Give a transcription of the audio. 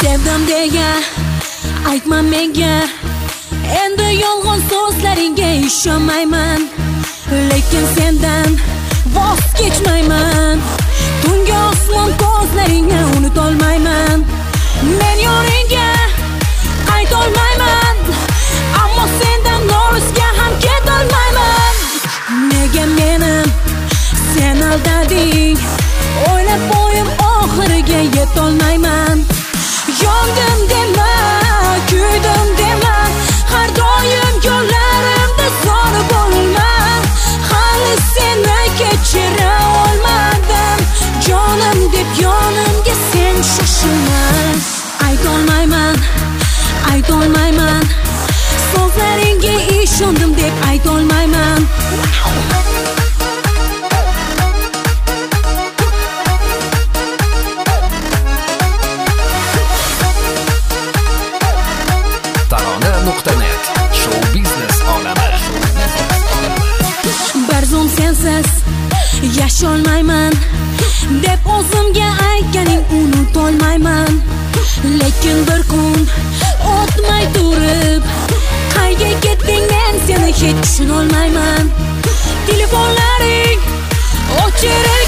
Sevdim deya aytma menga, endi yolg'on so'zlaringga ishonmayman. Lekin sendan voz kechmayman. Tungi osmon ko'zlaringni unutolmayman. Men yo'lingga qaytolmayman, ammo sendan nolishga ham ketolmayman. Nega meni sen aldading? O'ylab bo'yim oxiriga yetolmayman. Yondim dema, kuydim dema, har doim yo'llarimda zo'r bo'lman. Hali seni kechira olmadim, jonim deb yonimga sen shoshilma. Aytolmayman, aytolmayman, so'zlaringga ishondim deb aytolmayman. Tarona.net Show biznes olami. Bir zum sensiz yasholmayman deb o'zimga aytganing unutolmayman. Lekin bir kun o'tmay turib, qayga ketding men seni hech tushunolmayman. Telefonlaring o'chirib